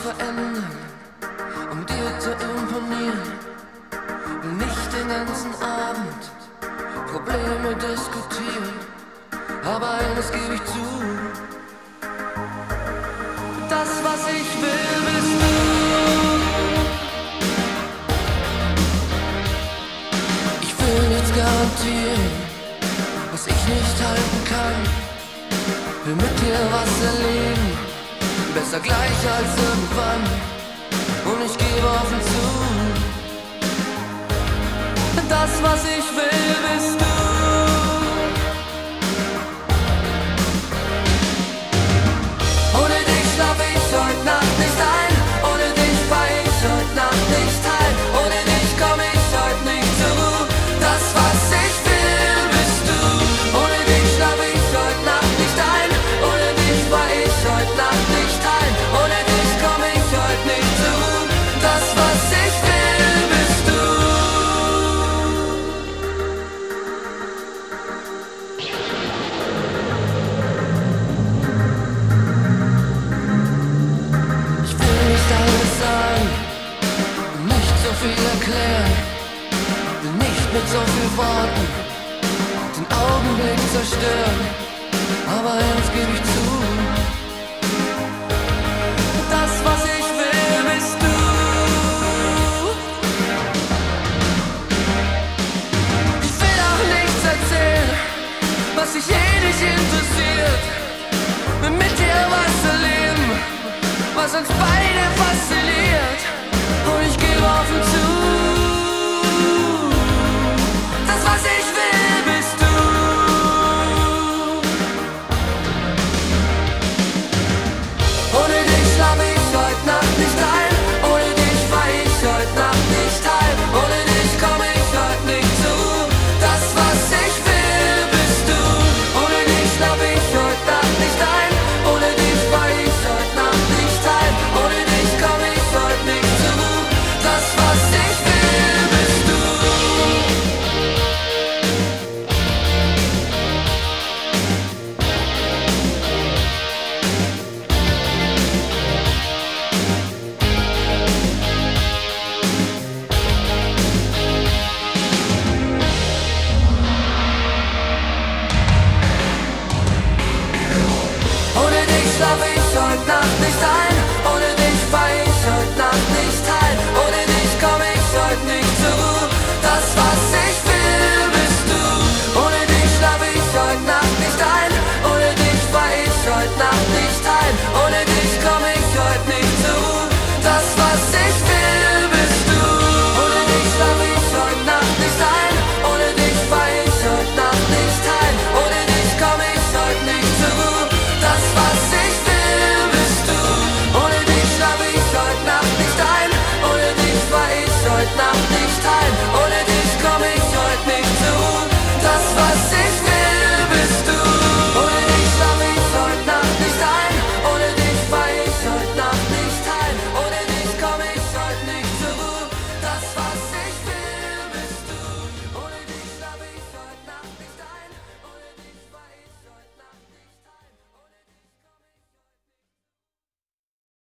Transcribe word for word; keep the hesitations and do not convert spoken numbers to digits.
verändern, um dir zu imponieren. Will nicht den ganzen Abend Probleme diskutieren, aber eines gebe ich zu: das, was ich will, bist du. Ich will nichts garantieren, was ich nicht halten kann. Will mit dir was erleben, besser gleich als irgendwann. Und ich gebe offen zu: das, was ich will, bist du. Ohne dich schlaf ich heute Nacht nicht ein. Ohne dich fahr ich heute Nacht nicht heim. Ohne dich komm ich heute nicht zur Ruhe. Das, was ich will, bist du. Ohne dich schlaf ich heute Nacht nicht ein. Ohne dich fahr ich heute Nacht nicht heim. Ohne dich komm ich heute nicht zur Ruhe. Das, was ich will, bist du. Ich will nicht alles sagen, nicht so viel erklären, will nicht mit so viel Worten den Augenblick zerstören, aber eins gebe ich zu: das, was ich will, bist du. Ich will auch nichts erzählen, was sich eh nicht interessiert. Will mit dir was erleben, was uns beide fasziniert. Und ich gebe offen zu: